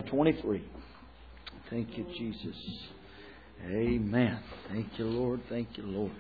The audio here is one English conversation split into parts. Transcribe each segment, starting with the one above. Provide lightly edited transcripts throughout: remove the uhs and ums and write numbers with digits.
23. Thank you, Jesus. Amen. Thank you, Lord. Thank you, Lord.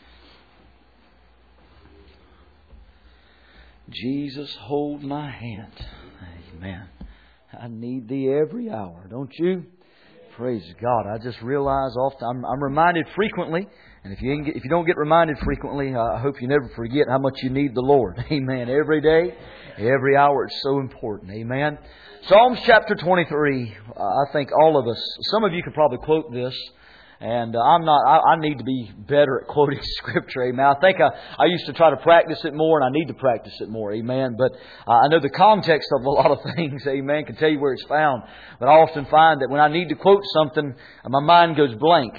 Jesus, hold my hand. Amen. I need Thee every hour, don't you? Praise God. I just realize often, I'm reminded frequently, and if you don't get reminded frequently, I hope you never forget how much you need the Lord. Amen. Every day, every hour, it's so important. Amen. Psalms chapter 23, I think all of us, some of you could probably quote this, and I need to be better at quoting Scripture, amen. I think I used to try to practice it more, and I need to practice it more, amen. But I know the context of a lot of things, amen, can tell you where it's found. But I often find that when I need to quote something, my mind goes blank.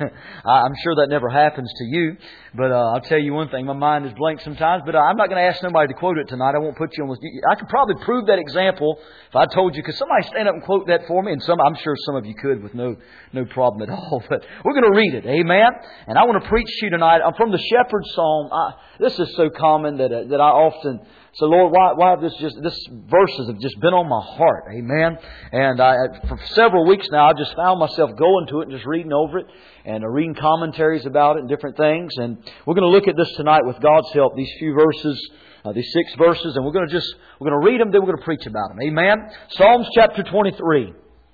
I'm sure that never happens to you, but I'll tell you one thing, my mind is blank sometimes. But I'm not going to ask somebody to quote it tonight. I won't put you on with you. I could probably prove that example if I told you. Could somebody stand up and quote that for me? And I'm sure some of you could with no problem at all. But we're going to read it, amen. And I want to preach to you tonight. I'm from the Shepherd's Psalm. This is so common that I often say, Lord, why have this verses have just been on my heart, amen. And for several weeks now, I've just found myself going to it and just reading over it and reading commentaries about it and different things. And we're going to look at this tonight with God's help. These few verses, these 6 verses, and we're going to read them, then we're going to preach about them, amen. Psalms chapter 23.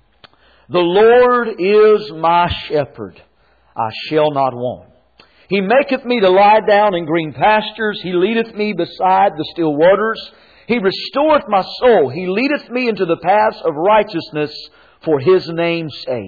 The Lord is my shepherd, I shall not want. He maketh me to lie down in green pastures. He leadeth me beside the still waters. He restoreth my soul. He leadeth me into the paths of righteousness for His name's sake.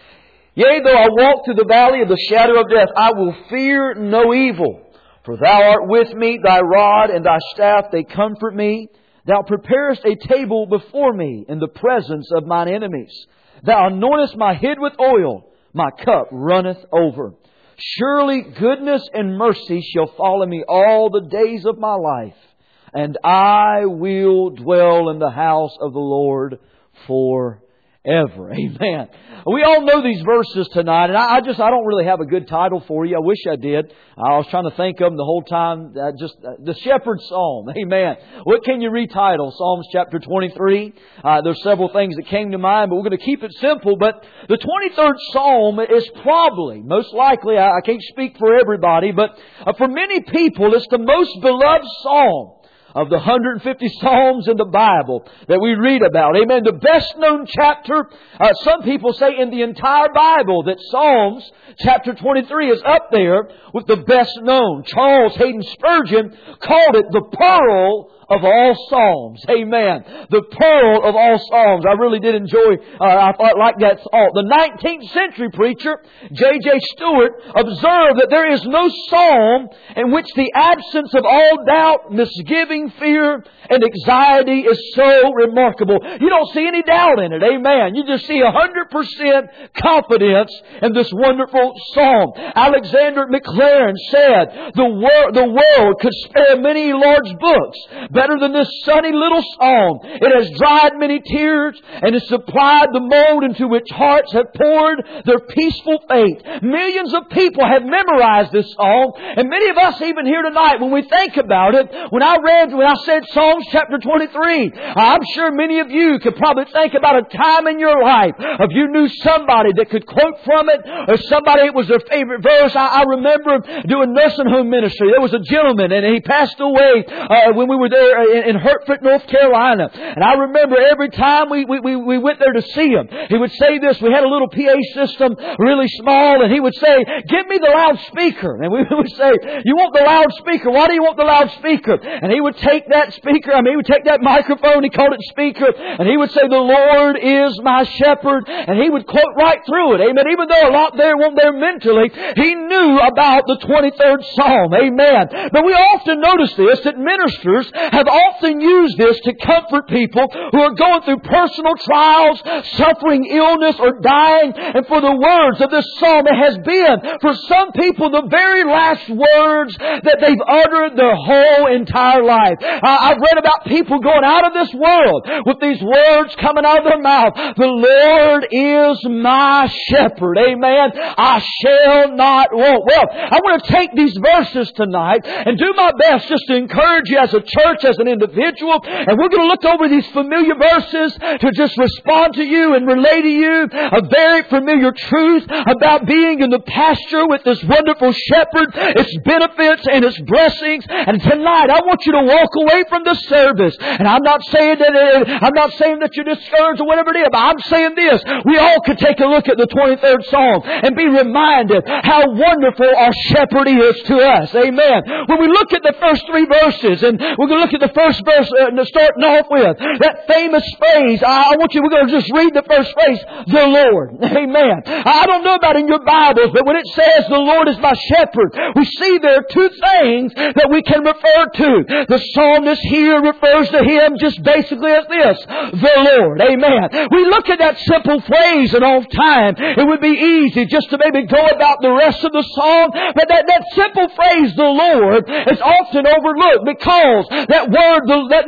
Yea, though I walk through the valley of the shadow of death, I will fear no evil. For Thou art with me, Thy rod and Thy staff, they comfort me. Thou preparest a table before me in the presence of mine enemies. Thou anointest my head with oil, my cup runneth over. Surely goodness and mercy shall follow me all the days of my life, and I will dwell in the house of the Lord forever. Amen. We all know these verses tonight, and I don't really have a good title for you. I wish I did. I was trying to think of them the whole time. The Shepherd's Psalm. Amen. What can you retitle? Psalms chapter 23. There's several things that came to mind, but we're going to keep it simple. But the 23rd Psalm is probably, most likely, I can't speak for everybody, but for many people, it's the most beloved Psalm of the 150 Psalms in the Bible that we read about. Amen. The best known chapter, some people say in the entire Bible, that Psalms chapter 23 is up there with the best known. Charles Hayden Spurgeon called it the pearl of all Psalms. Amen. The pearl of all Psalms. I really did enjoy, I like that thought. The 19th century preacher, J.J. Stewart, observed that there is no psalm in which the absence of all doubt, misgiving, fear, and anxiety is so remarkable. You don't see any doubt in it. Amen. You just see 100% confidence in this wonderful psalm. Alexander McLaren said, the world could spare many large books better than this sunny little psalm. It has dried many tears and has supplied the mold into which hearts have poured their peaceful faith. Millions of people have memorized this psalm, and many of us even here tonight, when we think about it, when I said Psalms chapter 23, I'm sure many of you could probably think about a time in your life if you knew somebody that could quote from it, or somebody it was their favorite verse. I remember doing nursing home ministry. There was a gentleman, and he passed away when we were there in Hertford, North Carolina. And I remember every time we went there to see him, he would say this. We had a little PA system, really small, and he would say, "Give me the loudspeaker." And we would say, "You want the loudspeaker? Why do you want the loudspeaker?" And he would take that speaker, he would take that microphone, he called it speaker, and he would say, "The Lord is my shepherd," and he would quote right through it. Amen. Even though a lot there weren't there mentally, he knew about the 23rd Psalm. Amen. But we often notice this, that ministers have often used this to comfort people who are going through personal trials, suffering illness, or dying. And for the words of this psalm, it has been, for some people, the very last words that they've uttered their whole entire life. I've read about people going out of this world with these words coming out of their mouth. The Lord is my shepherd. Amen. I shall not want. Well, I want to take these verses tonight and do my best just to encourage you as a church, as an individual. And we're going to look over these familiar verses to just respond to you and relay to you a very familiar truth about being in the pasture with this wonderful shepherd, its benefits and its blessings. And tonight I want you to walk away from the service. And I'm not saying that you're discouraged or whatever it is, but I'm saying this. We all could take a look at the 23rd Psalm and be reminded how wonderful our shepherd is to us. Amen. When we look at the first three verses, and we're going to look at the first verse starting off with that famous phrase. We're going to just read the first phrase, the Lord. Amen. I don't know about in your Bibles, but when it says the Lord is my shepherd, we see there are two things that we can refer to. The psalmist here refers to Him just basically as this, the Lord. Amen. We look at that simple phrase and all time, it would be easy just to maybe go about the rest of the psalm, but that simple phrase, the Lord, is often overlooked because that word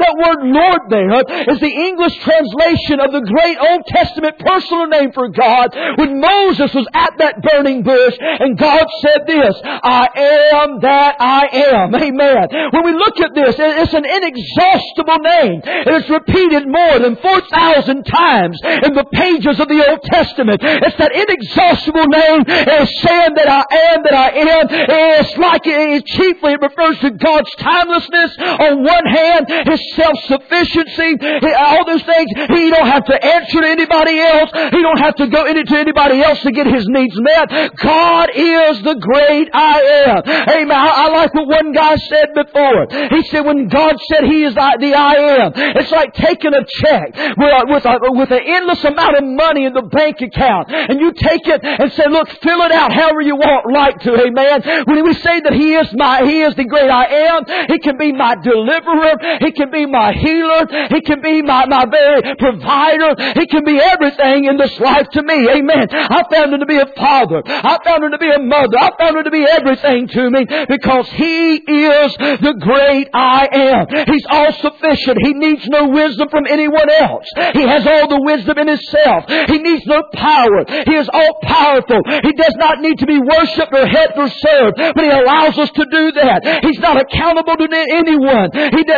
Lord there is the English translation of the great Old Testament personal name for God when Moses was at that burning bush and God said this, I am that I am. Amen. When we look at this, it's an inexhaustible name. It is repeated more than 4,000 times in the pages of the Old Testament. It's that inexhaustible name. It's saying that I am that I am. It's like chiefly it refers to God's timelessness on one hand, His self-sufficiency, all those things. He don't have to answer to anybody else. He don't have to go into anybody else to get His needs met. God is the great I am. Amen. I like what one guy said before. He said when God said He is the I am, it's like taking a check with an endless amount of money in the bank account, and you take it and say, look, fill it out however you like to. Amen. When we say that He is the great I am, He can be my deliverer. He can be my healer. He can be my very provider. He can be everything in this life to me. Amen. I found Him to be a father. I found Him to be a mother. I found Him to be everything to me because He is the great I am. He's all sufficient. He needs no wisdom from anyone else. He has all the wisdom in Himself. He needs no power. He is all powerful. He does not need to be worshipped or helped or served, but He allows us to do that. He's not accountable to anyone.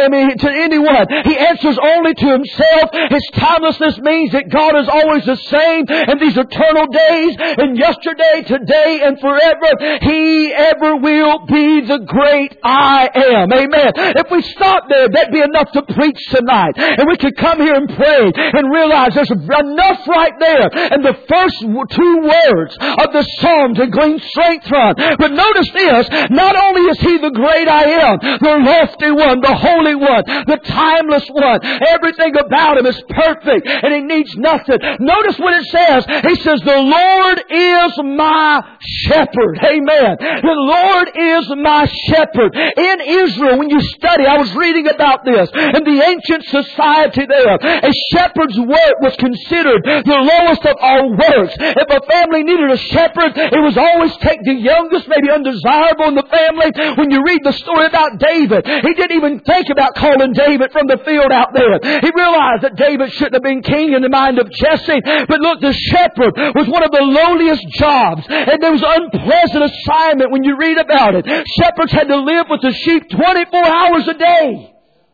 He answers only to Himself. His timelessness means that God is always the same in these eternal days, and yesterday, today, and forever. He ever will be the great I am. Amen. If we stop there, that'd be enough to preach tonight. And we could come here and pray and realize there's enough right there in the first two words of the psalm to glean strength from. But notice this, not only is He the great I am, the lofty one, the holy one, the timeless one, everything about Him is perfect and He needs nothing. Notice what it says. He says, the Lord is my shepherd. Amen. The Lord is my shepherd. In Israel, when you study, I was reading about this, in the ancient society there, a shepherd's work was considered the lowest of all works. If a family needed a shepherd, it was always take the youngest, maybe undesirable in the family. When you read the story about David, he didn't even think about calling David from the field out there. He realized that David shouldn't have been king in the mind of Jesse. But look, the shepherd was one of the lowliest jobs. And there was an unpleasant assignment when you read about it. Shepherds had to live with the sheep 24 hours a day.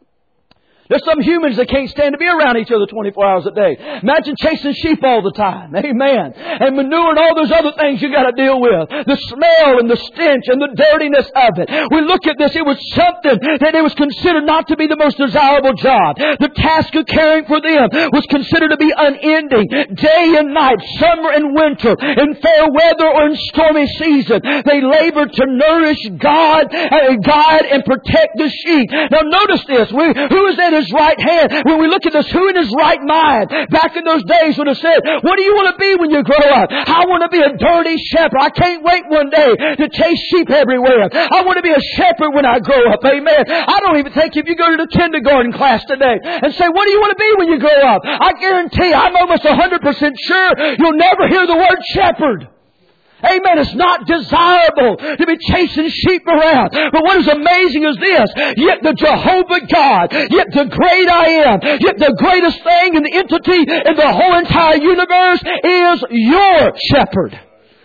There's some humans that can't stand to be around each other 24 hours a day. Imagine chasing sheep all the time. Amen. And manure and all those other things you got to deal with. The smell and the stench and the dirtiness of it. We look at this. It was something that it was considered not to be the most desirable job. The task of caring for them was considered to be unending. Day and night, summer and winter, in fair weather or in stormy season. They labored to nourish guide and protect the sheep. Now notice this. Who is that? His right hand. When we look at this, who in his right mind back in those days would have said, what do you want to be when you grow up? I want to be a dirty shepherd. I can't wait one day to chase sheep everywhere. I want to be a shepherd when I grow up. Amen. I don't even think if you go to the kindergarten class today and say, what do you want to be when you grow up? I guarantee, I'm almost 100% sure you'll never hear the word shepherd. Amen. It's not desirable to be chasing sheep around. But what is amazing is this. Yet the Jehovah God, yet the great I am, yet the greatest thing in the entity in the whole entire universe is your shepherd.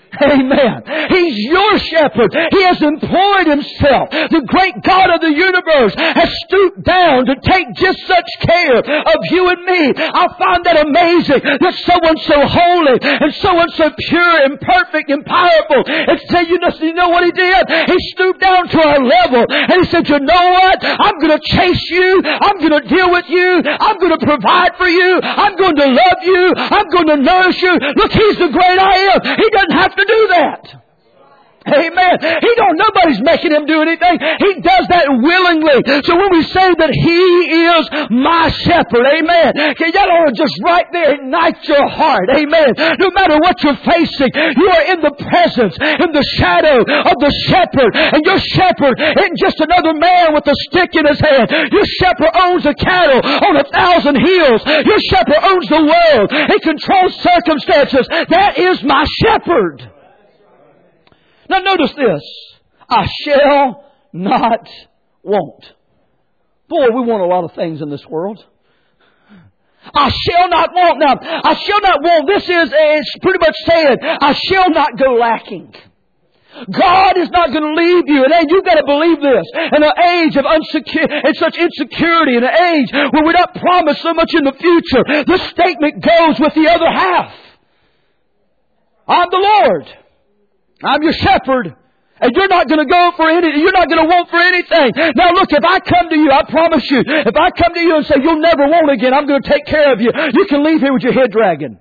Amen. He's your shepherd. He has employed Himself. The great God of the universe has stooped down to take just such care of you and me. I find that amazing that someone so holy and someone so pure and perfect and powerful. And tell you know what He did? He stooped down to our level and He said, you know what? I'm going to chase you. I'm going to deal with you. I'm going to provide for you. I'm going to love you. I'm going to nourish you. Look, He's the great I am. He doesn't have to do that. Amen. Nobody's making Him do anything. He does that willingly. So when we say that He is my shepherd, amen, okay, that ought to just right there ignite your heart. Amen. No matter what you're facing, you are in the presence, in the shadow of the shepherd. And your shepherd isn't just another man with a stick in his hand. Your shepherd owns the cattle on 1,000 hills. Your shepherd owns the world. He controls circumstances. That is my shepherd. Now notice this. I shall not want. Boy, we want a lot of things in this world. I shall not want. Now, I shall not want. It's pretty much saying, I shall not go lacking. God is not going to leave you. And you've got to believe this. In an age of such insecurity, in an age where we're not promised so much in the future, this statement goes with the other half. I'm the Lord. I'm your shepherd. And you're not going to go for anything. You're not going to want for anything. Now look, if I come to you, I promise you, if I come to you and say, you'll never want again, I'm going to take care of you. You can leave here with your head dragging.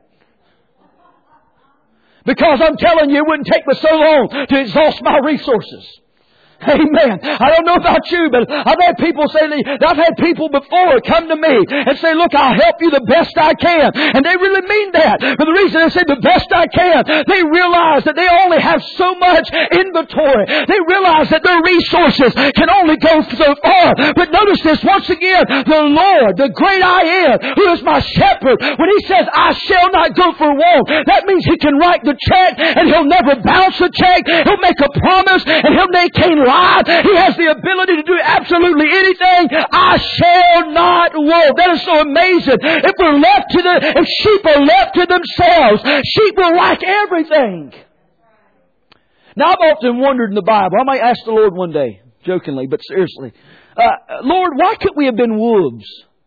Because I'm telling you, it wouldn't take me so long to exhaust my resources. Amen. I don't know about you, but I've had people before come to me and say, look, I'll help you the best I can. And they really mean that. But the reason they say the best I can, they realize that they only have so much inventory. They realize that their resources can only go so far. But notice this once again, the Lord, the great I am, who is my shepherd, when He says, I shall not go for want, that means He can write the check and He'll never bounce the check. He'll make a promise and He'll maintain life. He has the ability to do absolutely anything. I shall not want. That is so amazing. If sheep are left to themselves, sheep will lack everything. Now I've often wondered in the Bible, I might ask the Lord one day, jokingly, but seriously, Lord, why couldn't we have been wolves?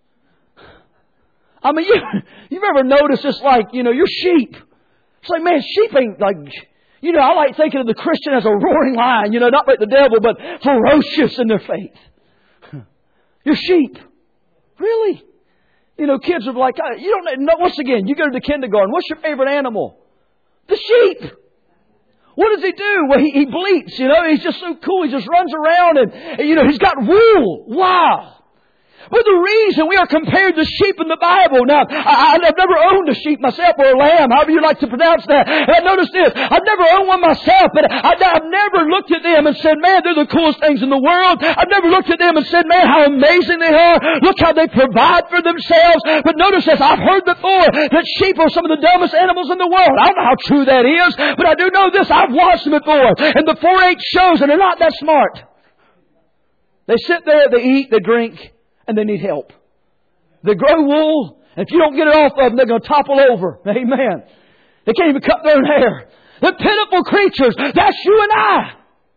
I mean, you've ever noticed it's like, you're sheep. It's like, man, sheep ain't like... I like thinking of the Christian as a roaring lion, not like the devil, but ferocious in their faith. You're sheep. Really? Kids are like, you don't know. Once again, you go to the kindergarten. What's your favorite animal? The sheep. What does he do? Well, he bleats, He's just so cool. He just runs around and he's got wool. Wow. But the reason we are compared to sheep in the Bible, now, I've never owned a sheep myself or a lamb, however you like to pronounce that. And I noticed this, I've never owned one myself, but I've never looked at them and said, man, they're the coolest things in the world. I've never looked at them and said, man, how amazing they are. Look how they provide for themselves. But notice this, I've heard before that sheep are some of the dumbest animals in the world. I don't know how true that is, but I do know this, I've watched them before. And the 4-H shows, and they're not that smart. They sit there, they eat, they drink, and they need help. They grow wool, and if you don't get it off of them, they're going to topple over. Amen. They can't even cut their own hair. They're pitiful creatures. That's you and I.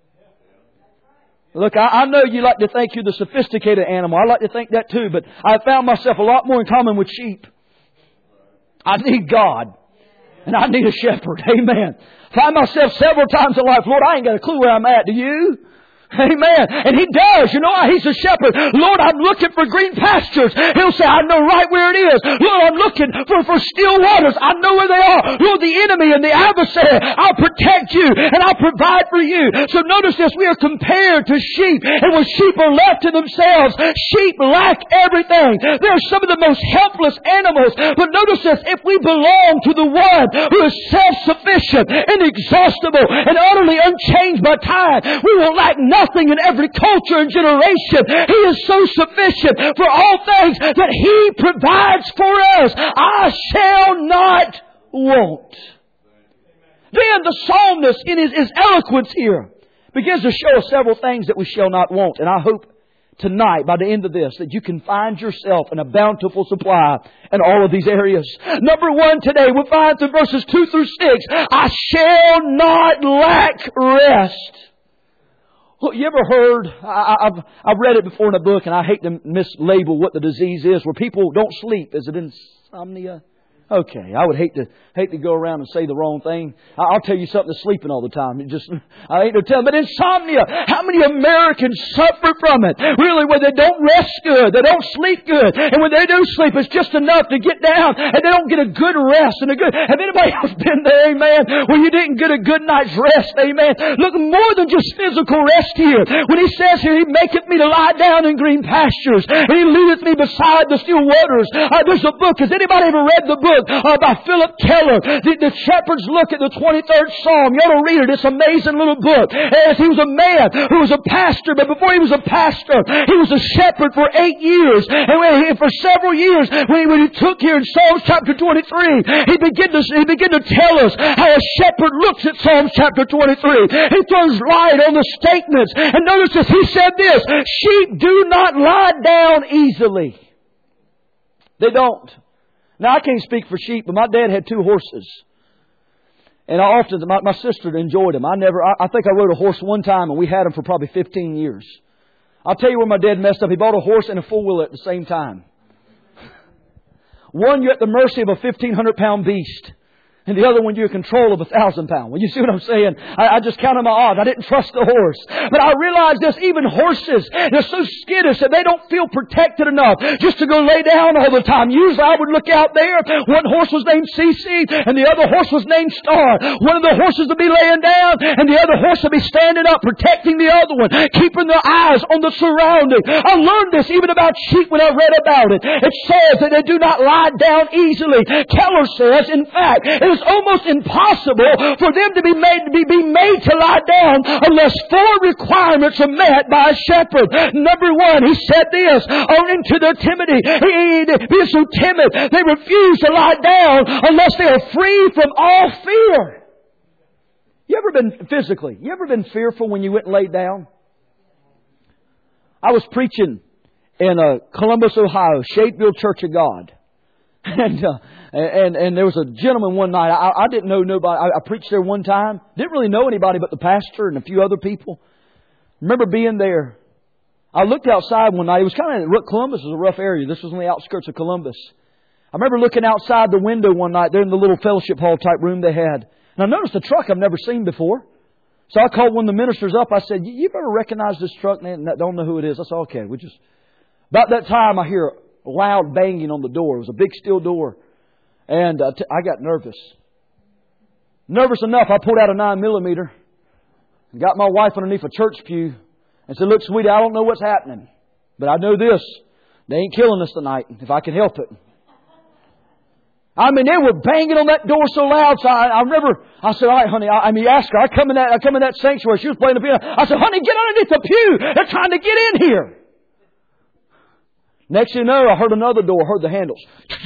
Look, I know you like to think you're the sophisticated animal. I like to think that too, but I found myself a lot more in common with sheep. I need God, and I need a shepherd. Amen. Find myself several times in life, Lord, I ain't got a clue where I'm at. Do you? Amen. And He does. You know why? He's a shepherd. Lord, I'm looking for green pastures. He'll say, I know right where it is. Lord, I'm looking for still waters. I know where they are. Lord, the enemy and the adversary, I'll protect you and I'll provide for you. So notice this, we are compared to sheep. And when sheep are left to themselves, sheep lack everything. They're some of the most helpless animals. But notice this, if we belong to the one who is self-sufficient, inexhaustible, and utterly unchanged by time, we will lack nothing in every culture and generation. He is so sufficient for all things that He provides for us. I shall not want. Then the psalmist in his eloquence here begins to show us several things that we shall not want. And I hope tonight, by the end of this, that you can find yourself in a bountiful supply in all of these areas. Number one today, we find through verses 2 through 6, I shall not lack rest. Well, you ever heard, I've read it before in a book, and I hate to mislabel what the disease is, where people don't sleep. Is it insomnia? Okay, I would hate to go around and say the wrong thing. I'll tell you something, they're sleeping all the time. I hate to tell them, but insomnia, how many Americans suffer from it? Really, where they don't rest good, they don't sleep good, and when they do sleep, it's just enough to get down, and they don't get a good rest and have anybody else been there, amen, where you didn't get a good night's rest, amen? Look, more than just physical rest here. When He says here, He maketh me to lie down in green pastures, and He leadeth me beside the still waters. There's a book, has anybody ever read the book by Philip Keller, the Shepherd's Look at the 23rd Psalm? You ought to read it. It's an amazing little book. As he was a man who was a pastor, but before he was a pastor, he was a shepherd for 8 years. And for several years, when he took here in Psalms chapter 23, he began to tell us how a shepherd looks at Psalms chapter 23. He throws light on the statements. And notice this, he said this, sheep do not lie down easily. They don't. Now, I can't speak for sheep, but my dad had 2 horses. And my sister enjoyed them. I think I rode a horse one time, and we had them for probably 15 years. I'll tell you where my dad messed up. He bought a horse and a four-wheeler at the same time. One, you're at the mercy of a 1,500-pound beast. And the other one, you're in control of 1,000 pounds. Well, you see what I'm saying? I just counted my odds. I didn't trust the horse. But I realized this, even horses, they're so skittish that they don't feel protected enough just to go lay down all the time. Usually I would look out there. One horse was named Cece, and the other horse was named Star. One of the horses would be laying down, and the other horse would be standing up, protecting the other one, keeping their eyes on the surroundings. I learned this even about sheep when I read about it. It says that they do not lie down easily. Keller says, in fact, it is almost impossible for them to be made to lie down unless 4 requirements are met by a shepherd. Number 1, he said this, owing to their timidity, being so timid, they refuse to lie down unless they are free from all fear. You ever been fearful when you went and laid down? I was preaching in Columbus, Ohio, Shadeville Church of God. And there was a gentleman one night. I didn't know nobody. I preached there one time. Didn't really know anybody but the pastor and a few other people. Remember being there. I looked outside one night. It was kind of, Columbus was a rough area. This was on the outskirts of Columbus. I remember looking outside the window one night there in the little fellowship hall type room they had. And I noticed a truck I've never seen before. So I called one of the ministers up. I said, "You ever recognize this truck?" And I don't know who it is. I said, "Okay, About that time I hear loud banging on the door. It was a big steel door. And I got nervous. Nervous enough, I pulled out a 9mm and got my wife underneath a church pew and said, "Look, sweetie, I don't know what's happening, but I know this. They ain't killing us tonight if I can help it." I mean, they were banging on that door so loud. So I remember, I said, "All right, honey." You asked her. I come in that sanctuary. She was playing the piano. I said, "Honey, get underneath the pew. They're trying to get in here." Next thing you know, I heard another door, heard the handles.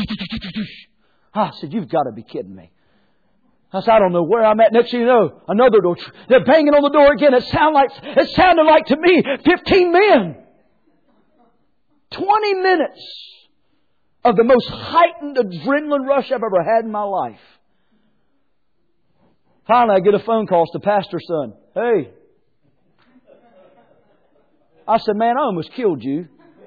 I said, "You've got to be kidding me." I said, "I don't know where I'm at." Next thing you know, another door. They're banging on the door again. It sounded like to me 15 men. 20 minutes of the most heightened adrenaline rush I've ever had in my life. Finally, I get a phone call. It's the pastor's son. "Hey." I said, "Man, I almost killed you."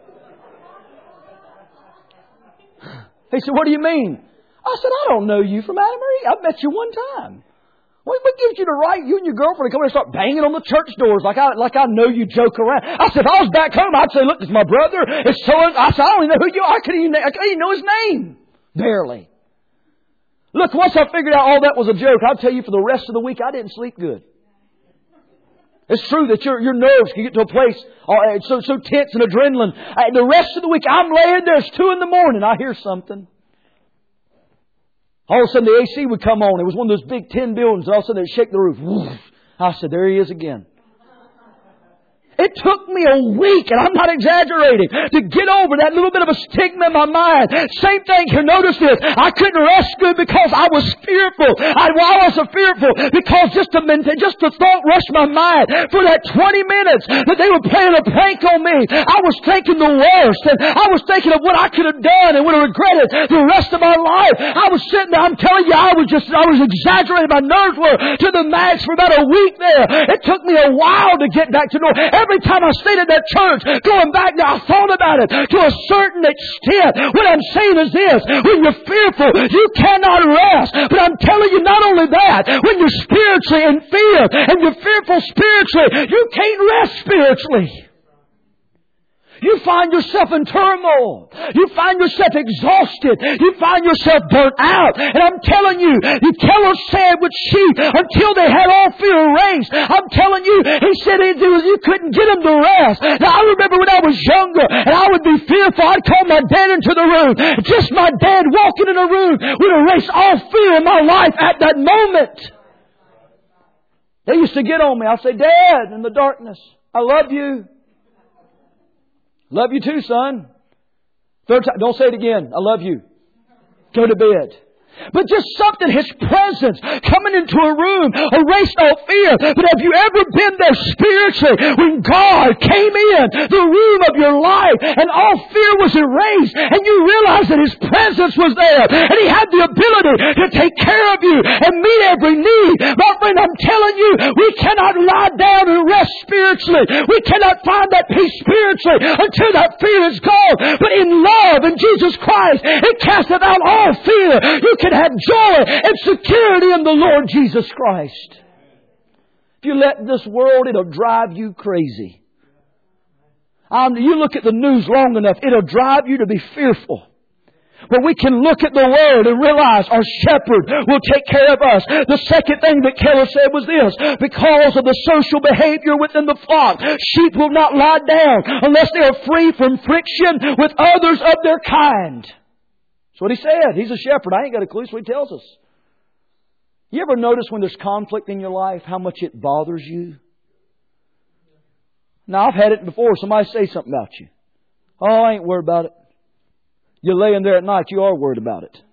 He said, "What do you mean?" I said, "I don't know you from Adam or Eve. I've met you one time. What gives you the right, you and your girlfriend, to come in and start banging on the church doors like I know you joke around?" I said, "If I was back home, I'd say, 'Look, it's my brother. It's so." I said, "I don't even know who you are. I couldn't even know his name. Barely." Look, once I figured out all that was a joke, I'll tell you, for the rest of the week, I didn't sleep good. It's true that your nerves can get to a place so tense and adrenaline. The rest of the week, I'm laying there. It's 2 a.m. I hear something. All of a sudden, the AC would come on. It was one of those big tin buildings, and all of a sudden, it would shake the roof. I said, "There he is again." It took me a week, and I'm not exaggerating, to get over that little bit of a stigma in my mind. Same thing here. Notice this. I couldn't rest good because I was fearful. I was fearful because just the thought rushed my mind. For that 20 minutes that they were playing a prank on me, I was thinking the worst. And I was thinking of what I could have done and would have regretted the rest of my life. I was sitting there. I'm telling you, I was exaggerating. My nerves were to the max for about a week there. It took me a while to get back to normal. Every time I stayed at that church, going back now, I thought about it to a certain extent. What I'm saying is this: when you're fearful, you cannot rest. But I'm telling you, not only that, when you're spiritually in fear and you're fearful spiritually, you can't rest spiritually. You find yourself in turmoil. You find yourself exhausted. You find yourself burnt out. And I'm telling you, you Keller said with sheep until they had all fear erased. I'm telling you, he said you couldn't get them to rest. Now, I remember when I was younger and I would be fearful. I'd call my dad into the room. Just my dad walking in a room would erase all fear in my life at that moment. They used to get on me. I'd say, Dad, in the darkness, I love you. Love you too, son. Third time. Don't say it again. I love you. Go to bed. But just something, His presence coming into a room, erased all fear. But have you ever been there spiritually when God came in the room of your life and all fear was erased and you realized that His presence was there and He had the ability to take care of you and meet every need? My friend, I'm telling you, we cannot lie down and rest spiritually. We cannot find that peace spiritually until that fear is gone. But in love in Jesus Christ, it casteth out all fear. You can have joy and security in the Lord Jesus Christ. If you let this world, it'll drive you crazy. You look at the news long enough, it'll drive you to be fearful. But we can look at the Word and realize our shepherd will take care of us. The second thing that Keller said was this: because of the social behavior within the flock, sheep will not lie down unless they are free from friction with others of their kind. That's what he said. He's a shepherd. I ain't got a clue, so he tells us. You ever notice when there's conflict in your life, how much it bothers you? Now, I've had it before. Somebody say something about you. Oh, I ain't worried about it. You're laying there at night, you are worried about it.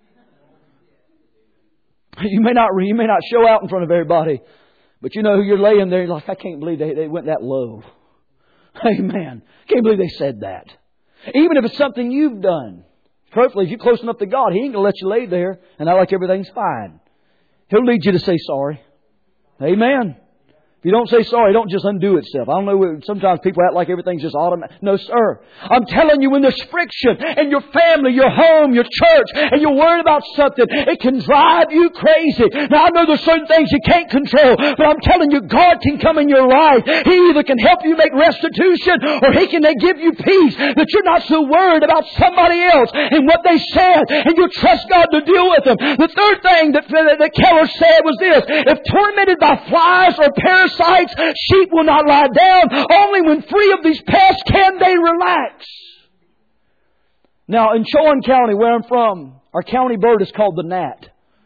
You may not show out in front of everybody, but you know, you're laying there, you're like, I can't believe they went that low. Amen. Can't believe they said that. Even if it's something you've done. Hopefully, if you're close enough to God, He ain't going to let you lay there and act like everything's fine. He'll lead you to say sorry. Amen. If you don't say sorry, don't just undo itself. I don't know, sometimes people act like everything's just automatic. No, sir. I'm telling you, when there's friction in your family, your home, your church, and you're worried about something, it can drive you crazy. Now, I know there's certain things you can't control, but I'm telling you, God can come in your life. He either can help you make restitution, or He can give you peace, that you're not so worried about somebody else and what they said, and you trust God to deal with them. The third thing that Keller said was this: if tormented by flies or parasites, sheep will not lie down. Only when free of these pests can they relax. Now, in Chowan County, where I'm from, our county bird is called the gnat.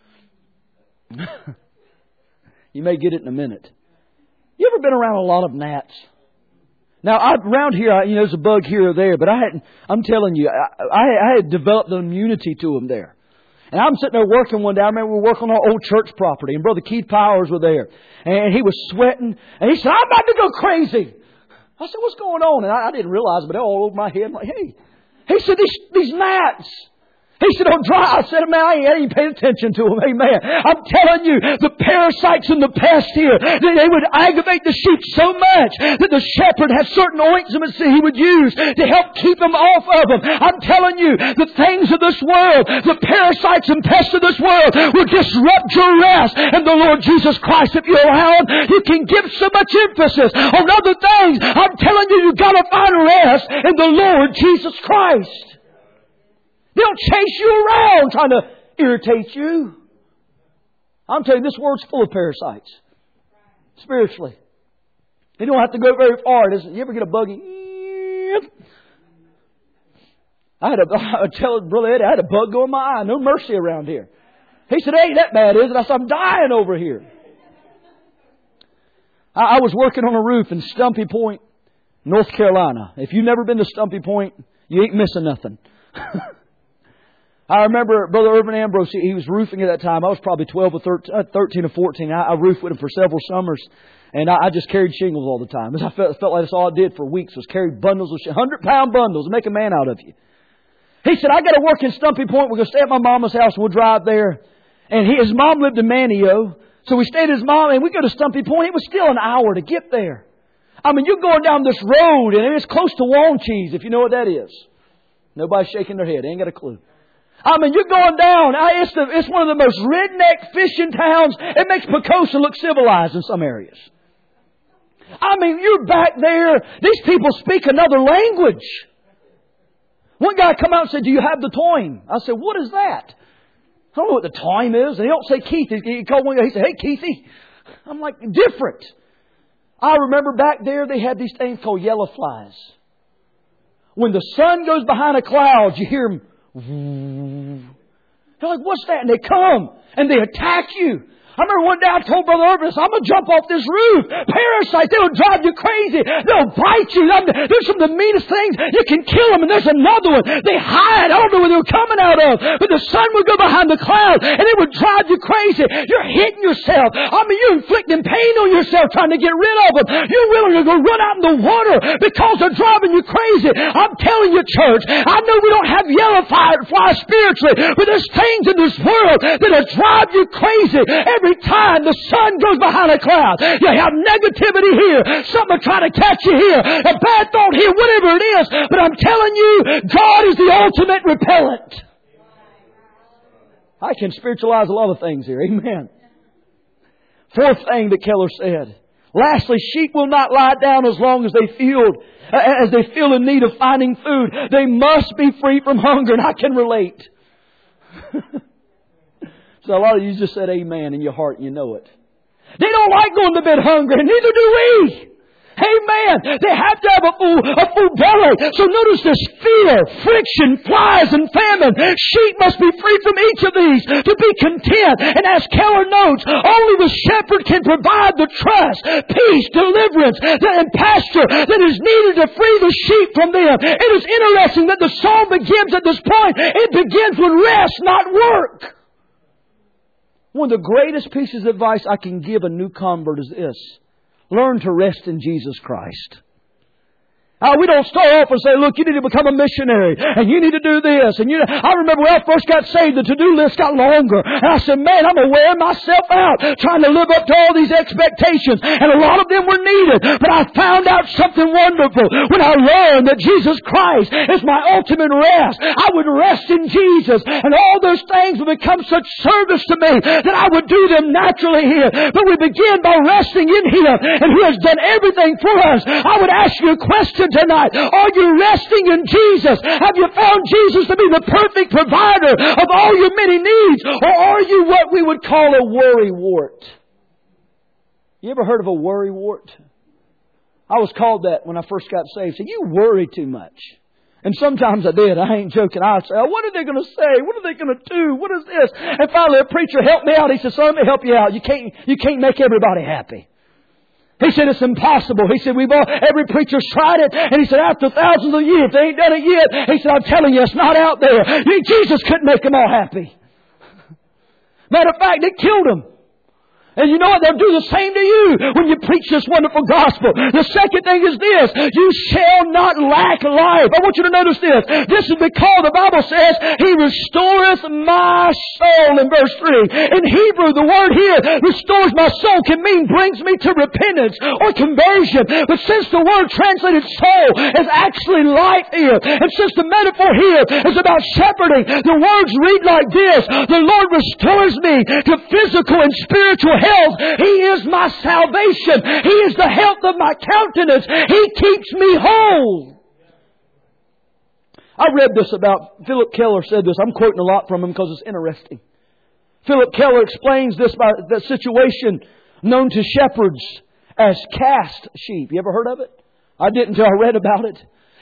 You may get it in a minute. You ever been around a lot of gnats? Now, around here, there's a bug here or there, but I'm telling you, I had developed an immunity to them there. And I'm sitting there working one day. I remember we were working on our old church property, and Brother Keith Powers was there. And he was sweating. And he said, I'm about to go crazy. I said, what's going on? And I didn't realize it, but they're all over my head. I'm like, hey. He said, these gnats. He said, oh, dry. I said, man, I ain't paying attention to them. Amen. I'm telling you, the parasites and the pests here, they would aggravate the sheep so much that the shepherd had certain ointments that he would use to help keep them off of them. I'm telling you, the things of this world, the parasites and pests of this world will disrupt your rest. And the Lord Jesus Christ, if you allow Him, He can give so much emphasis on other things. I'm telling you, you've got to find rest in the Lord Jesus Christ. They'll chase you around trying to irritate you. I'm telling you, this world's full of parasites. Spiritually. You don't have to go very far. You ever get a buggy? I tell Brother Eddie, I had a bug go in my eye. No mercy around here. He said, it ain't that bad, is it? I said, I'm dying over here. I was working on a roof in Stumpy Point. North Carolina. If you've never been to Stumpy Point, you ain't missing nothing. I remember Brother Urban Ambrose, he was roofing at that time. I was probably 12 or 13 or 14. I roofed with him for several summers. And I just carried shingles all the time. I felt like that's all I did for weeks was carry bundles of 100-pound bundles and make a man out of you. He said, I got to work in Stumpy Point. We're going to stay at my mama's house. We'll drive there. And his mom lived in Manio. So we stayed at his mom and we go to Stumpy Point. It was still an hour to get there. I mean, you're going down this road and it's close to Wanchees, if you know what that is. Nobody's shaking their head. They ain't got a clue. I mean, you're going down. It's one of the most redneck fishing towns. It makes Pocosa look civilized in some areas. I mean, you're back there. These people speak another language. One guy come out and said, do you have the time? I said, what is that? I don't know what the time is. And he don't say Keith. He called one guy. He said, hey, Keithy. I'm like, different. I remember back there they had these things called yellow flies. When the sun goes behind a cloud, you hear them. They're like, what's that? And they come and they attack you. I remember one day I told Brother Urban, I'm going to jump off this roof. Parasites, they will drive you crazy. They'll bite you. There's some of the meanest things. You can kill them. And there's another one. They hide. I don't know where they were coming out of. But the sun would go behind the cloud and it would drive you crazy. You're hitting yourself. I mean, you're inflicting pain on yourself trying to get rid of them. You're willing to go run out in the water because they're driving you crazy. I'm telling you, church, I know we don't have yellow flies spiritually, but there's things in this world that'll drive you crazy. Every time the sun goes behind a cloud, you have negativity here. Something trying to catch you here. A bad thought here, whatever it is. But I'm telling you, God is the ultimate repellent. I can spiritualize a lot of things here. Amen. Fourth thing that Keller said. Lastly, sheep will not lie down as long as they feel in need of finding food. They must be free from hunger. And I can relate. So a lot of you just said amen in your heart and you know it. They don't like going to bed hungry, and neither do we. Amen. They have to have a full belly. So notice this: fear, friction, flies, and famine. Sheep must be free from each of these to be content. And as Keller notes, only the shepherd can provide the trust, peace, deliverance, and pasture that is needed to free the sheep from them. It is interesting that the psalm begins at this point. It begins with rest, not work. One of the greatest pieces of advice I can give a new convert is this: learn to rest in Jesus Christ. We don't start off and say, look, you need to become a missionary and you need to do this. And I remember when I first got saved, the to-do list got longer. And I said, man, I'm going to wear myself out trying to live up to all these expectations. And a lot of them were needed. But I found out something wonderful when I learned that Jesus Christ is my ultimate rest. I would rest in Jesus, and all those things would become such service to me that I would do them naturally here. But we begin by resting in Him, and He has done everything for us. I would ask you a question tonight. Are you resting in Jesus? Have you found Jesus to be the perfect provider of all your many needs? Or are you what we would call a worrywart? You ever heard of a worrywart? I was called that when I first got saved. So you worry too much. And sometimes I did. I ain't joking. I'd say, oh, what are they going to say? What are they going to do? What is this? And finally a preacher helped me out. He said, son, let me help you out. You can't make everybody happy. He said, it's impossible. He said, every preacher's tried it. And he said, after thousands of years, they ain't done it yet. He said, I'm telling you, it's not out there. Jesus couldn't make them all happy. Matter of fact, it killed them. And you know what? They'll do the same to you when you preach this wonderful gospel. The second thing is this: you shall not lack life. I want you to notice this. This is because the Bible says, He restoreth my soul in verse 3. In Hebrew, the word here, restores my soul, can mean brings me to repentance or conversion. But since the word translated soul is actually life here, and since the metaphor here is about shepherding, the words read like this: the Lord restores me to physical and spiritual health. He is my salvation. He is the health of my countenance. He keeps me whole. I read this about, Philip Keller said this. I'm quoting a lot from him because it's interesting. Philip Keller explains this by the situation known to shepherds as cast sheep. You ever heard of it? I didn't until I read about it.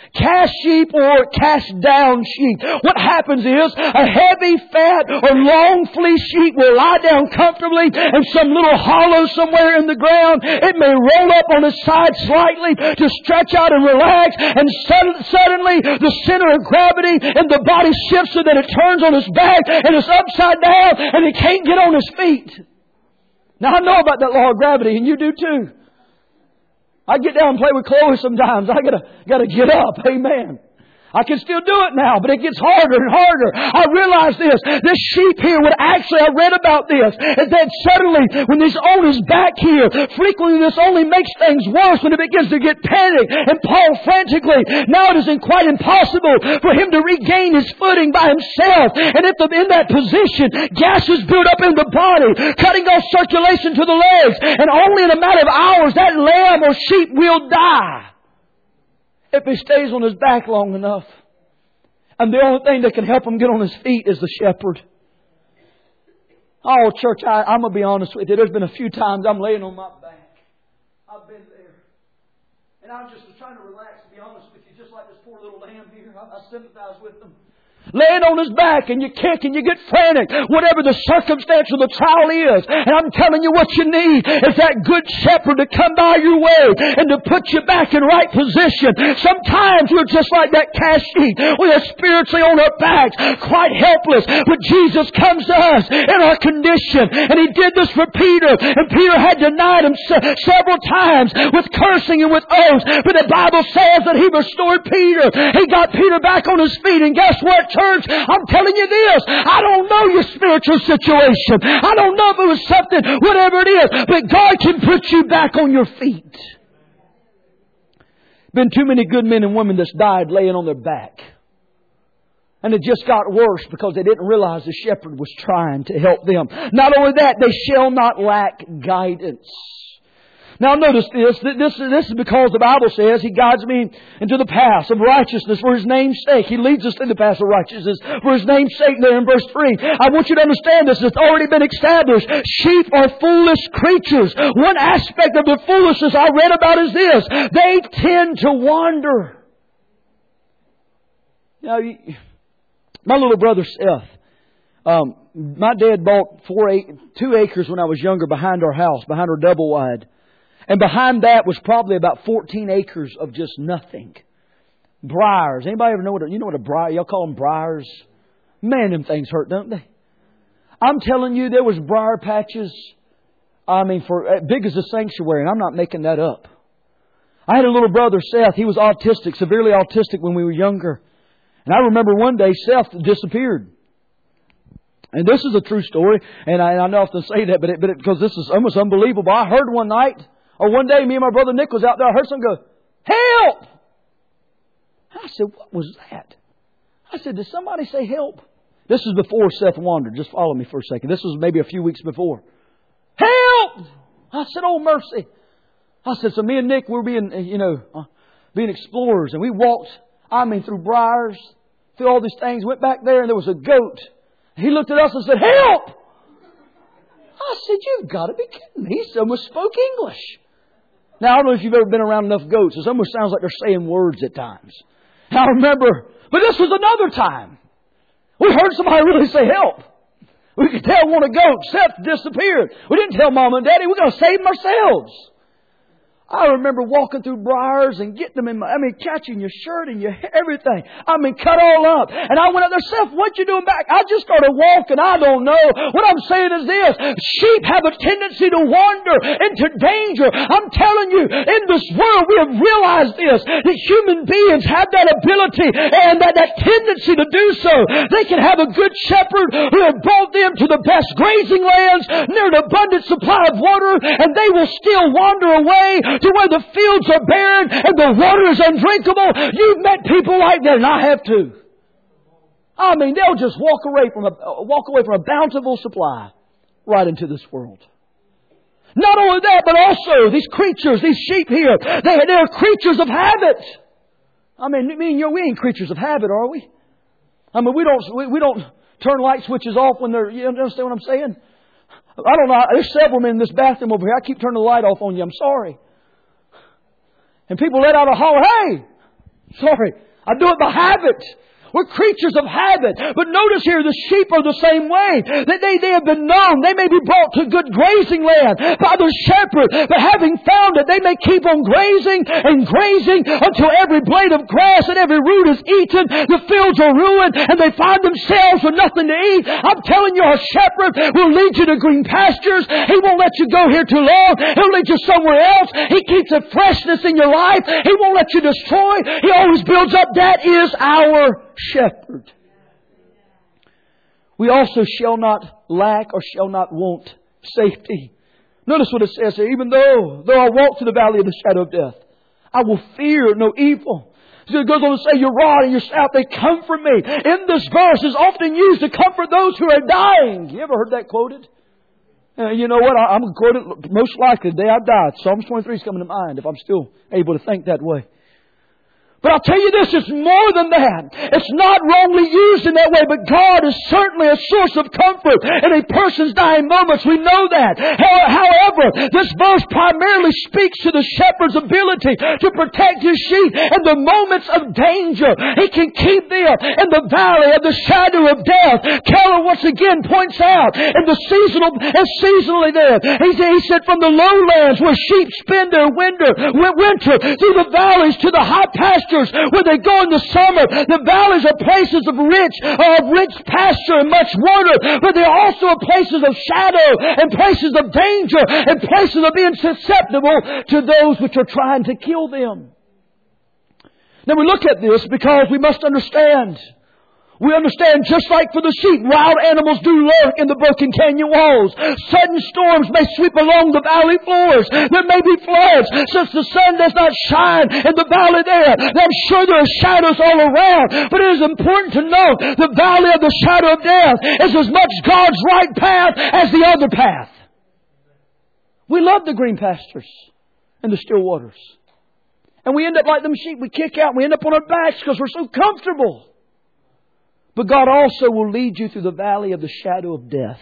Cast sheep or cast down sheep. What happens is a heavy, fat, or long fleece sheep will lie down comfortably in some little hollow somewhere in the ground. It may roll up on its side slightly to stretch out and relax, and suddenly the center of gravity in the body shifts so that it turns on its back and it's upside down and it can't get on its feet. Now I know about that law of gravity, and you do too. I get down and play with Chloe sometimes. I gotta get up. Amen. I can still do it now, but it gets harder and harder. I realize this sheep here would actually, I read about this, is that suddenly when this on his back here, frequently this only makes things worse when it begins to get panicked and Paul frantically. Now it is quite impossible for him to regain his footing by himself. And if in that position, gases build up in the body, cutting off circulation to the legs, and only in a matter of hours that lamb or sheep will die. If he stays on his back long enough. And the only thing that can help him get on his feet is the shepherd. Oh, church, I'm going to be honest with you. There's been a few times I'm laying on my back. I've been there. And I just was trying to relax, to be honest with you. Just like this poor little lamb here. I sympathize with them. Laying on his back and you kick and you get frantic, whatever the circumstance or the trial is. And I'm telling you what you need is that good shepherd to come by your way and to put you back in right position. Sometimes we're just like that cast sheep. We are spiritually on our backs, quite helpless. But Jesus comes to us in our condition. And He did this for Peter. And Peter had denied Him several times with cursing and with oaths. But the Bible says that He restored Peter. He got Peter back on his feet. And guess what, church? I'm telling you this. I don't know your spiritual situation. I don't know if it was something, whatever it is. But God can put you back on your feet. Been too many good men and women that's died laying on their back. And it just got worse because they didn't realize the shepherd was trying to help them. Not only that, they shall not lack guidance. Now notice this. This is because the Bible says He guides me into the paths of righteousness for His name's sake. He leads us in the paths of righteousness for His name's sake there in verse 3. I want you to understand this. It's already been established. Sheep are foolish creatures. One aspect of the foolishness I read about is this. They tend to wander. Now, my little brother Seth, my dad bought 2 acres when I was younger behind our house, behind our double wide. And behind that was probably about 14 acres of just nothing. Briars. Anybody ever know what a briar? Y'all call them briars? Man, them things hurt, don't they? I'm telling you, there was briar patches. For as big as a sanctuary, and I'm not making that up. I had a little brother, Seth. He was autistic, severely autistic when we were younger. And I remember one day Seth disappeared. And this is a true story, and I know I have to say that, but because this is almost unbelievable. I heard one night, or one day, me and my brother Nick was out there. I heard someone go, "Help!" I said, "What was that?" I said, "Did somebody say help?" This is before Seth wandered. Just follow me for a second. This was maybe a few weeks before. "Help!" I said, "Oh, mercy." I said, so me and Nick, we're being explorers, and we walked, through briars, through all these things, went back there, and there was a goat. He looked at us and said, "Help!" I said, "You've got to be kidding me." He almost spoke English. Now, I don't know if you've ever been around enough goats. It almost sounds like they're saying words at times. I remember, but this was another time. We heard somebody really say, "Help." We could tell one of goats. Seth disappeared. We didn't tell Mom and Daddy. We're going to save them ourselves. I remember walking through briars and getting them in catching your shirt and your hair, everything. Cut all up. And I went up there, "Seth, what you doing back?" I just started walking. I don't know. What I'm saying is this. Sheep have a tendency to wander into danger. I'm telling you, in this world, we have realized this. That human beings have that ability and that tendency to do so. They can have a good shepherd who has brought them to the best grazing lands near an abundant supply of water, and they will still wander away to where the fields are barren and the water is undrinkable. You've met people like that, and I have too. They'll just walk away from a bountiful supply right into this world. Not only that, but also these creatures, these sheep here, they're creatures of habit. We ain't creatures of habit, are we? We don't turn light switches off when they're. You understand what I'm saying? I don't know. There's several men in this bathroom over here. I keep turning the light off on you. I'm sorry. And people let out a holler, "Hey!" Sorry. I do it by habit. We're creatures of habit. But notice here, the sheep are the same way. They have been known. They may be brought to good grazing land by the shepherd. But having found it, they may keep on grazing and grazing until every blade of grass and every root is eaten. The fields are ruined and they find themselves with nothing to eat. I'm telling you, a shepherd will lead you to green pastures. He won't let you go here too long. He'll lead you somewhere else. He keeps a freshness in your life. He won't let you destroy. He always builds up. That is our shepherd. We also shall not lack or shall not want safety. Notice what it says here. Even though I walk through the valley of the shadow of death, I will fear no evil. So it goes on to say, your rod and your staff, they comfort me. In this verse is often used to comfort those who are dying. You ever heard that quoted? You know what? I'm going to quote it most likely the day I die. Psalms 23 is coming to mind if I'm still able to think that way. But I'll tell you this, it's more than that. It's not wrongly used in that way, but God is certainly a source of comfort in a person's dying moments. We know that. However, this verse primarily speaks to the shepherd's ability to protect his sheep in the moments of danger. He can keep them in the valley of the shadow of death. Keller once again points out in the seasonally there. He said from the lowlands where sheep spend their winter through the valleys to the high pastures where they go in the summer. The valleys are places of rich pasture and much water, but they are also places of shadow and places of danger and places of being susceptible to those which are trying to kill them. Now we look at this because we must understand. We understand just like for the sheep, wild animals do lurk in the broken canyon walls. Sudden storms may sweep along the valley floors. There may be floods. Since the sun does not shine in the valley there, I'm sure there are shadows all around. But it is important to note the valley of the shadow of death is as much God's right path as the other path. We love the green pastures and the still waters. And we end up like them sheep. We kick out and we end up on our backs because we're so comfortable. But God also will lead you through the valley of the shadow of death.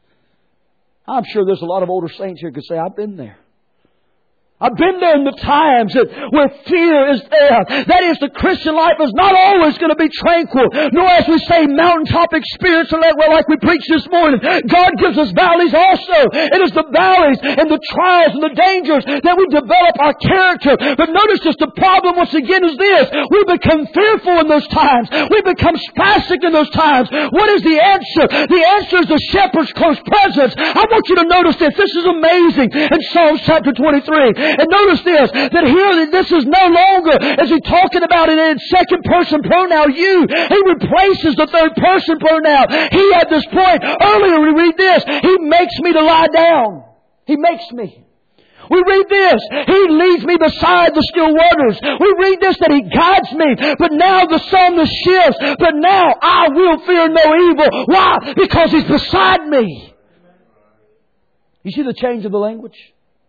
I'm sure there's a lot of older saints here who could say, I've been there. I've been there in the times where fear is there. That is, the Christian life is not always going to be tranquil. Nor, as we say, mountaintop experience like we preached this morning. God gives us valleys also. It is the valleys and the trials and the dangers that we develop our character. But notice just the problem once again is this. We become fearful in those times. We become spastic in those times. What is the answer? The answer is the shepherd's close presence. I want you to notice this. This is amazing in Psalms chapter 23. And notice this, that here, this is no longer, as he's talking about it in second person pronoun, you. He replaces the third person pronoun. He, at this point, earlier we read this, He makes me to lie down. He makes me. We read this, He leads me beside the still waters. We read this, that He guides me. But now the psalmist shifts. But now I will fear no evil. Why? Because He's beside me. You see the change of the language?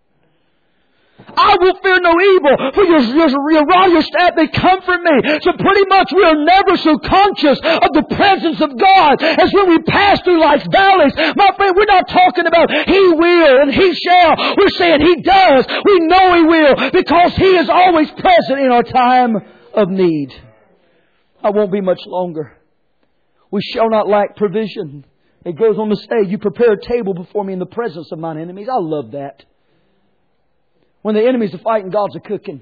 I will fear no evil, for your rod, your staff, they comfort me. So pretty much we are never so conscious of the presence of God as when we pass through life's valleys. My friend, we're not talking about He will and He shall. We're saying He does. We know He will because He is always present in our time of need. I won't be much longer. We shall not lack provision. It goes on to say, you prepare a table before me in the presence of mine enemies. I love that. When the enemies are fighting, God's a cooking.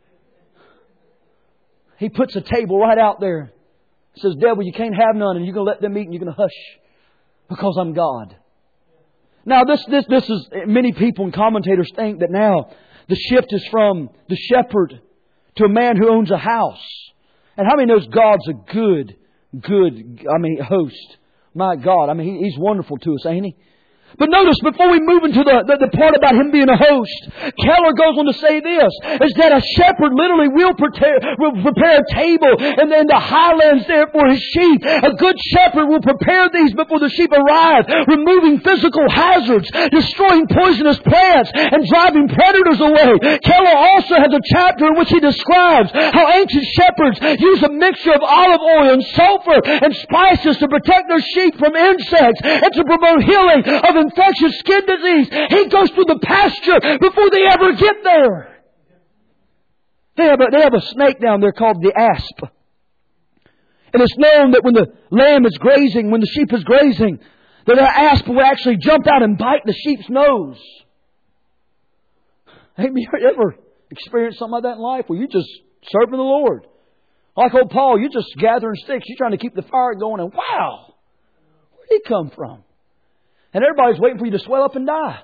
He puts a table right out there. He says, devil, you can't have none, and you're going to let them eat, and you're going to hush because I'm God. Now, this is, many people and commentators think that now the shift is from the shepherd to a man who owns a house. And how many knows God's a good host? My God, He's wonderful to us, ain't He? But notice, before we move into the part about Him being a host, Keller goes on to say this, is that a shepherd literally will prepare a table in the highlands there for his sheep. A good shepherd will prepare these before the sheep arrive, removing physical hazards, destroying poisonous plants, and driving predators away. Keller also has a chapter in which he describes how ancient shepherds use a mixture of olive oil and sulfur and spices to protect their sheep from insects and to promote healing of infectious skin disease. He goes through the pasture before they ever get there. They have a snake down there called the asp. And it's known that when the lamb is grazing, when the sheep is grazing, that the asp will actually jump out and bite the sheep's nose. Have you ever experienced something like that in life where you're just serving the Lord? Like old Paul, you're just gathering sticks. You're trying to keep the fire going. And wow, where'd he come from? And everybody's waiting for you to swell up and die.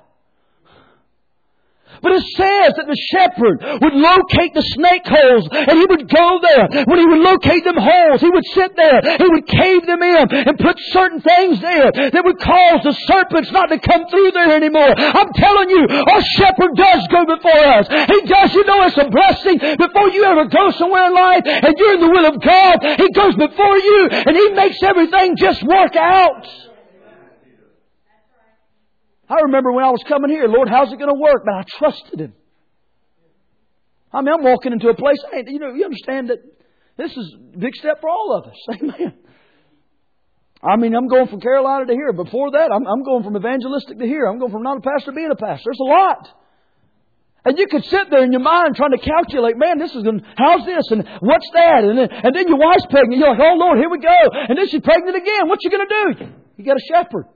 But it says that the shepherd would locate the snake holes and he would go there. When he would locate them holes, he would sit there. He would cave them in and put certain things there that would cause the serpents not to come through there anymore. I'm telling you, our shepherd does go before us. He does. You know it's a blessing before you ever go somewhere in life and you're in the will of God. He goes before you and He makes everything just work out. I remember when I was coming here, Lord, how's it going to work? But I trusted Him. I mean, I'm walking into a place, you understand that this is a big step for all of us. Amen. I mean, I'm going from Carolina to here. Before that, I'm going from evangelistic to here. I'm going from not a pastor to being a pastor. There's a lot. And you could sit there in your mind trying to calculate, man, this is going to, how's this? And what's that? And then your wife's pregnant. You're like, oh, Lord, here we go. And then she's pregnant again. What you going to do? You got a shepherd.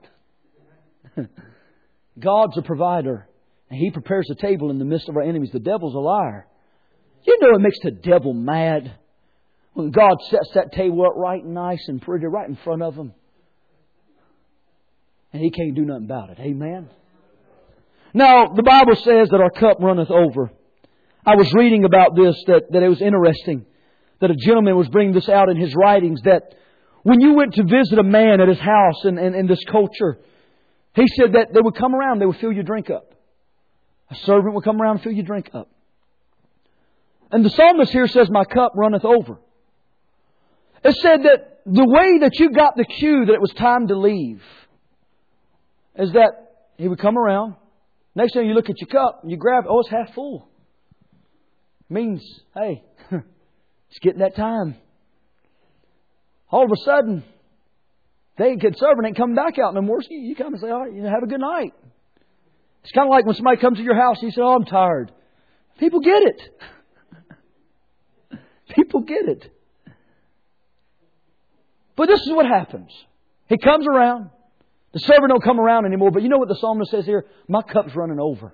God's a provider. And He prepares a table in the midst of our enemies. The devil's a liar. You know it makes the devil mad when God sets that table up right and nice and pretty right in front of him. And he can't do nothing about it. Amen. Now, the Bible says that our cup runneth over. I was reading about this, that it was interesting. That a gentleman was bringing this out in his writings. That when you went to visit a man at his house in this culture, he said that they would come around, they would fill your drink up. A servant would come around and fill your drink up. And the psalmist here says, my cup runneth over. It said that the way that you got the cue that it was time to leave is that he would come around. Next time you look at your cup and you grab it, oh, it's half full. Means, hey, it's getting that time. All of a sudden, servant ain't coming back out no more. So you come and say, all right, have a good night. It's kind of like when somebody comes to your house and you say, oh, I'm tired. People get it. People get it. But this is what happens. He comes around. The servant don't come around anymore. But you know what the psalmist says here? My cup's running over.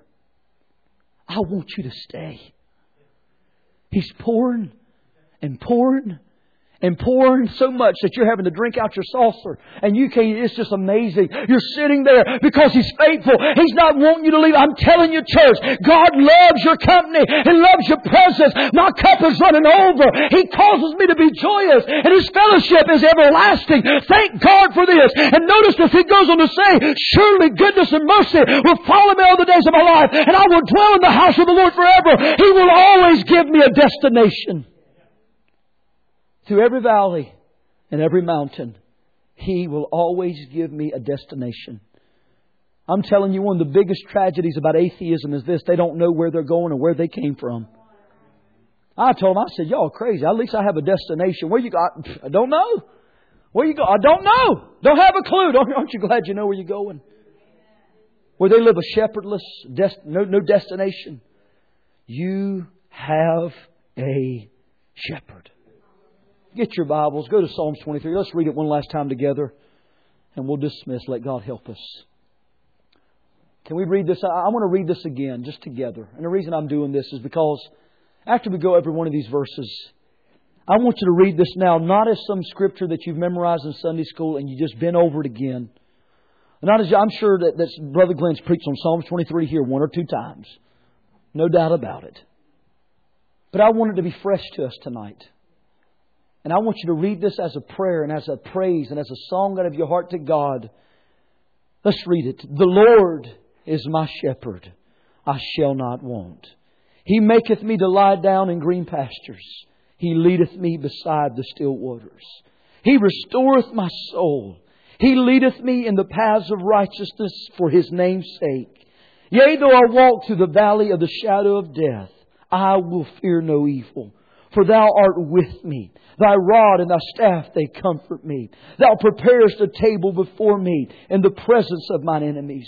I want you to stay. He's pouring and pouring and pouring so much that you're having to drink out your saucer. And you can't, it's just amazing. You're sitting there because He's faithful. He's not wanting you to leave. I'm telling you, church, God loves your company and loves your presence. My cup is running over. He causes me to be joyous and His fellowship is everlasting. Thank God for this. And notice this, He goes on to say, surely goodness and mercy will follow me all the days of my life, and I will dwell in the house of the Lord forever. He will always give me a destination. Through every valley and every mountain, He will always give me a destination. I'm telling you, one of the biggest tragedies about atheism is this. They don't know where they're going or where they came from. I told them, I said, y'all crazy. At least I have a destination. Where you go? I don't know. Where you go? I don't know. Don't have a clue. Aren't you glad you know where you're going? Where they live a shepherdless, no destination. You have a shepherd. Get your Bibles. Go to Psalms 23. Let's read it one last time together. And we'll dismiss. Let God help us. Can we read this? I want to read this again, just together. And the reason I'm doing this is because after we go over one of these verses, I want you to read this now, not as some scripture that you've memorized in Sunday school and you just been over it again. Not as I'm sure that Brother Glenn's preached on Psalms 23 here one or two times. No doubt about it. But I want it to be fresh to us tonight. And I want you to read this as a prayer and as a praise and as a song out of your heart to God. Let's read it. The Lord is my shepherd. I shall not want. He maketh me to lie down in green pastures. He leadeth me beside the still waters. He restoreth my soul. He leadeth me in the paths of righteousness for His name's sake. Yea, though I walk through the valley of the shadow of death, I will fear no evil. For Thou art with me. Thy rod and Thy staff, they comfort me. Thou preparest a table before me in the presence of mine enemies.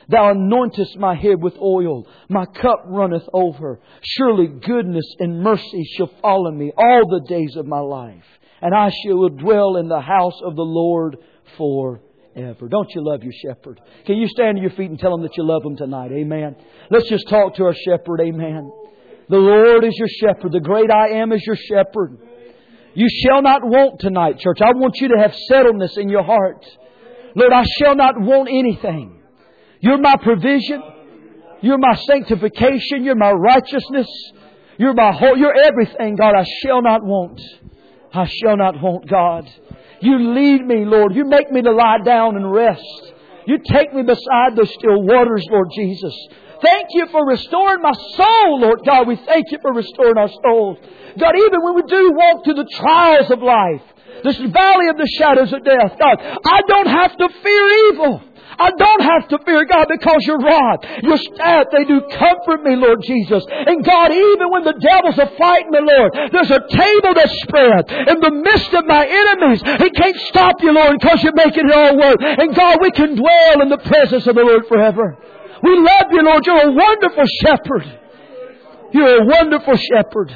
Thou anointest my head with oil. My cup runneth over. Surely goodness and mercy shall follow me all the days of my life. And I shall dwell in the house of the Lord forever. Don't you love your shepherd? Can you stand to your feet and tell Him that you love Him tonight? Amen. Let's just talk to our shepherd. Amen. The Lord is your shepherd. The great I Am is your shepherd. You shall not want tonight, church. I want you to have settledness in your heart. Lord, I shall not want anything. You're my provision. You're my sanctification. You're my righteousness. You're my whole. You're everything, God. I shall not want. I shall not want, God. You lead me, Lord. You make me to lie down and rest. You take me beside the still waters, Lord Jesus. Thank You for restoring my soul, Lord God. We thank You for restoring our souls. God, even when we do walk through the trials of life, this valley of the shadows of death, God, I don't have to fear evil. I don't have to fear, God, because Your rod, Your staff, they do comfort me, Lord Jesus. And God, even when the devils are fighting me, Lord, there's a table that's spread in the midst of my enemies. He can't stop You, Lord, because You're making it all work. And God, we can dwell in the presence of the Lord forever. We love You, Lord. You're a wonderful shepherd. You're a wonderful shepherd.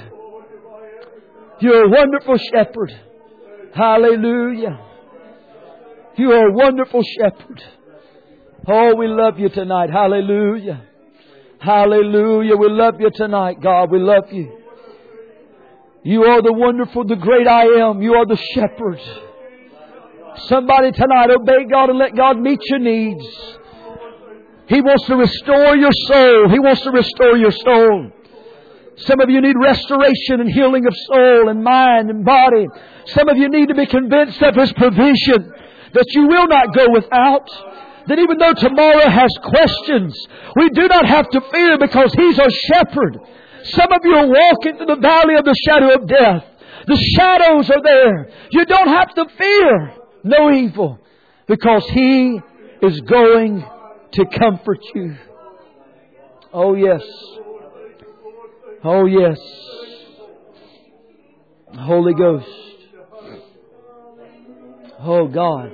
You're a wonderful shepherd. Hallelujah. You are a wonderful shepherd. Oh, we love You tonight. Hallelujah. Hallelujah. We love You tonight, God. We love You. You are the wonderful, the great I Am. You are the shepherd. Somebody tonight, obey God and let God meet your needs. He wants to restore your soul. He wants to restore your soul. Some of you need restoration and healing of soul and mind and body. Some of you need to be convinced of His provision, that you will not go without. That even though tomorrow has questions, we do not have to fear because He's our shepherd. Some of you are walking through the valley of the shadow of death. The shadows are there. You don't have to fear no evil because He is going to comfort you. Oh yes. Oh yes. Holy Ghost. Oh God.